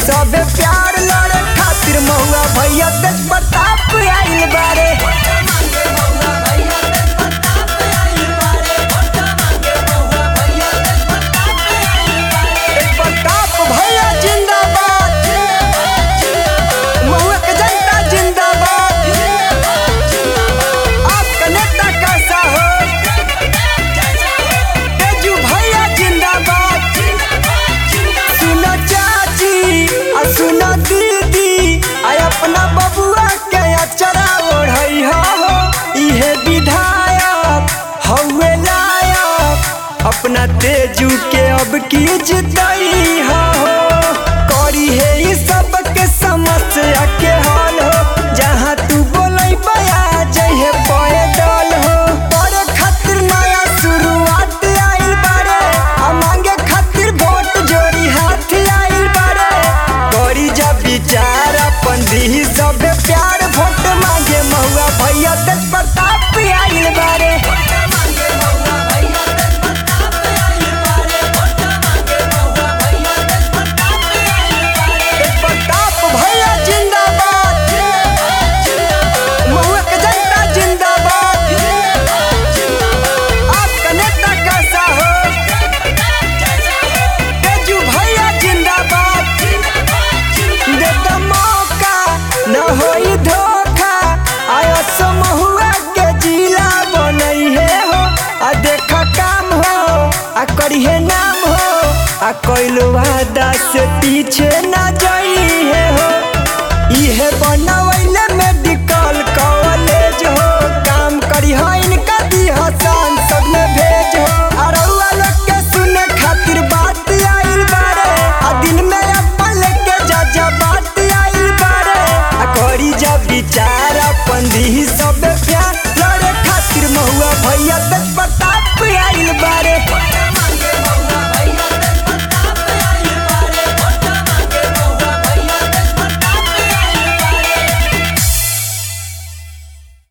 सब प्यार लड़े खातिर महुआ भैया तेज प्रताप आइल बारे। प्रताप भैया जिंदाबाद, महुआ के जनता जिंदाबाद। आपका नेता कैसा हो तेजू भैया जिंदाबाद। सुनो चाची आ सुनो दीदी आ अपना बबुआ के अचरा ओढ़ई हो, इहे विधायक हउए लायक अपना तेजू के अब की जितई हो। करी है ई सब के समस्या के हल हो, जहाँ तू बोलई बया जइहे पैदल हो। पढ़े खातिर नया शुरुआत आइल बारे, आ मांगे खातिर वोट जोड़ी हाथ आइल बारे। करी जब विचार अपन दी सब प्यार वोट मांगे महुआ भैया तेज प्रताप आइल बारे। प्रताप भैया जिंदाबाद, महुआ के जनता जिंदाबाद। आपका नेता कैसा हो तेजू भैया जिंदाबाद। दे दो मौका न होई धोखा, आयो सो महुआ के जिला बनई है हो। आ देखा काम हो आ करिहे नाम हो, आ कइलो वादा से पीछे ना जाई है हो। इहे बनवैले मेडिकल कॉलेज हो, काम करी हो इनका दी सांसद में भेज हो। अरउआ लोग के सुने खातिर बात आइल बारे, आ दिन में अपन लेके जा बात आइल बारे। आ करी जब विचार अपन दी सब प्यार लड़े खातिर महुआ भैया